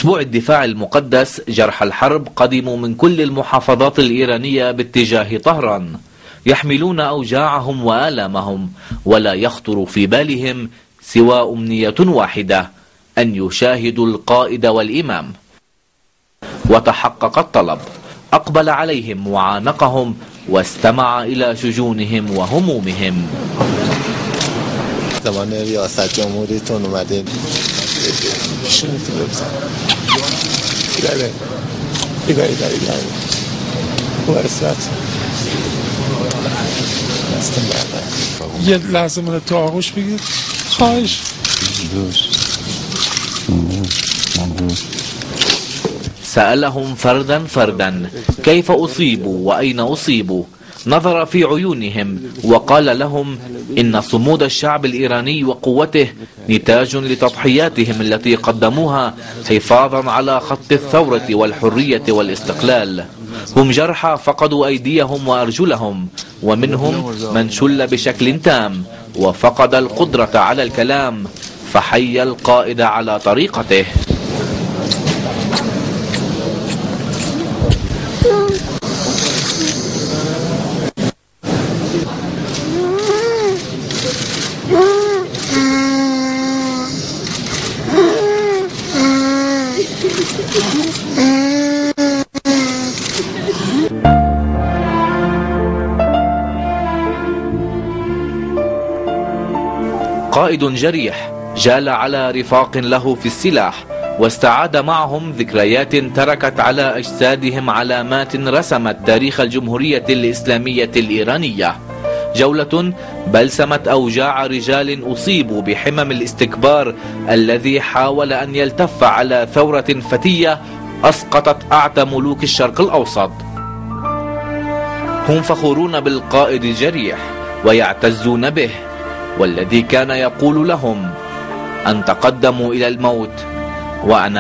أسبوع الدفاع المقدس جرحى الحرب قدموا من كل المحافظات الإيرانية باتجاه طهران، يحملون أوجاعهم وآلامهم، ولا يخطر في بالهم سوى أمنية واحدة: أن يشاهدوا القائد والإمام. وتحقق الطلب، أقبل عليهم وعانقهم واستمع إلى شجونهم وهمومهم. زمان ریاست جمهوریتون اومدین یه لحظه من تو آغوش بگیر خواهش. سألهم فردا فردا كيف أصيبوا وأين أصيبوا، نظر في عيونهم وقال لهم إن صمود الشعب الإيراني وقوته نتاج لتضحياتهم التي قدموها حفاظا على خط الثورة والحرية والاستقلال. هم جرحى فقدوا أيديهم وأرجلهم، ومنهم من شل بشكل تام وفقد القدرة على الكلام، فحي القائد على طريقته. قائد جريح جال على رفاق له في السلاح، واستعاد معهم ذكريات تركت على أجسادهم علامات رسمت تاريخ الجمهورية الإسلامية الإيرانية. جولة بلسمت أوجاع رجال أصيبوا بحمم الاستكبار الذي حاول أن يلتف على ثورة فتية أسقطت أعتى ملوك الشرق الأوسط. هم فخورون بالقائد الجريح ويعتزون به، والذي كان يقول لهم أن تقدموا إلى الموت وأنا